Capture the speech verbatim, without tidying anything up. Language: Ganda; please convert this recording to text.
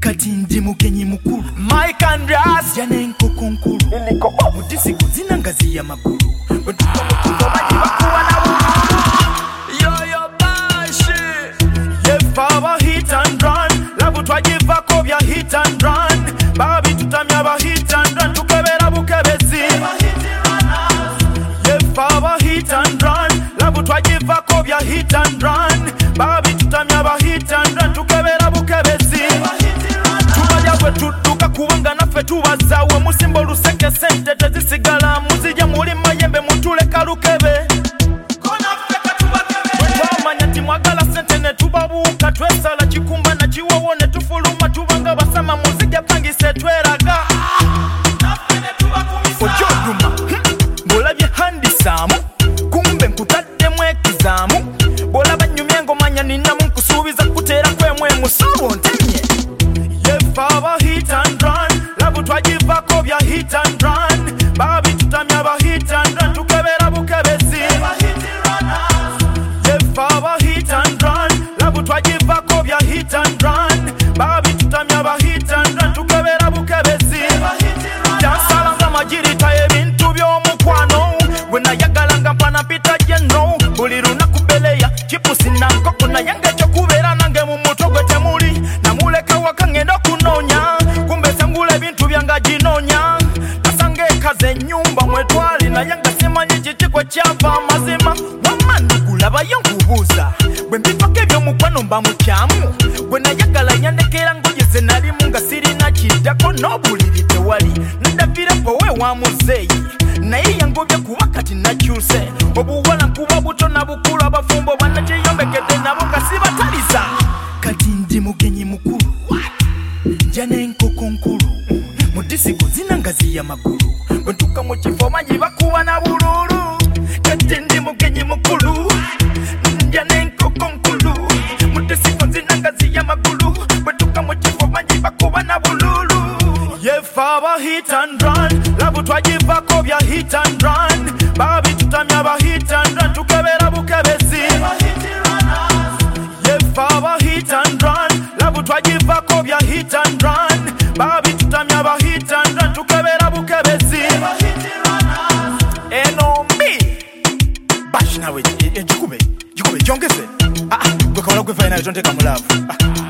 kati ndi mugenyi mukulu Mike Andreas jane nkoko nkulu iliko mudisiku zinangazi ya magulu bwetuka mutuka bakuwa na yo yo bashi yefaba hit and run labu twagivako bya hit and run babi tutamya ba hit and run tukebera bukebezi yefaba hit and run labu twagivako bya hit and run babi tutamya ba hit and run tukebera bukebezi tutuka kubanga naffe tubazawe musimbo luseke sente tezisigala muzija muli mayembe mutule kalukebe twamanya timwagala sente ne tubabuuka twesala kikumba na kiwowo ne tufuluma tubanga basama muzija pangise tweraga ojoduma ngolabye handisaamu kumbe nkutaddemu ekizaamu bolaba nnyumya ngomanya ninamu nkusuubiza kuteera kwemwe musawo ntenye Faba hit and run, labu twagivako bya hit and run babi tutamya ba hit and run tukebera bukebezi Faba hit and run, labu twagivako bya hit and run babi tutamya ba hit and run tukebera bukebezi Jansalanga majirita ebintu by'omukwano bwenayagala mpana pita jeno buli lunaku beleya kipusi na nkoko naye ng'ekyo kubeera nange mu mutwe gwe temuli namuleka waka ngenda kunonya kumbe sangula ebintu byanga ginonya nasange ekaze ennyumba mwetwali naye nga simanyi kiki kwe kyava amazima wamma ndikulabayo nkubuuza bwe mbivako ebyomukwano mba mukyamu bwe nayagala yandekera ngoye ze nalimu nga sirina kiddako n'obuliri tewali nadavirepo we wa muzeeyi naye yangobye kuba kati nakyuse obuwala nkuba buto na bukulu abafumbo banakiyombekedde nabo nga sibataliza kati ndi mugenyi mukulu jane nkoko nkulu mudisiku zinangazi ya magulu bwentuka mu kifo manyi bakuba na bululu kati ndi mugenyi mukulu jane nkoko nkulu mudisiku zinangazi ya magulu bwentuka mu kifo manyi bakuba na bululu yefaba hit and run labu twagivako bya hit and run babi tutamya ba hit and run tukebera bukebezi yefaba hit and run labu twagivako bya hit and run babi tutamya ba hit and run tukebera bukebezi eno mi bashi nawe jikube jikube jongeze ah gwe kawala gwe fina tonte kamulavu ah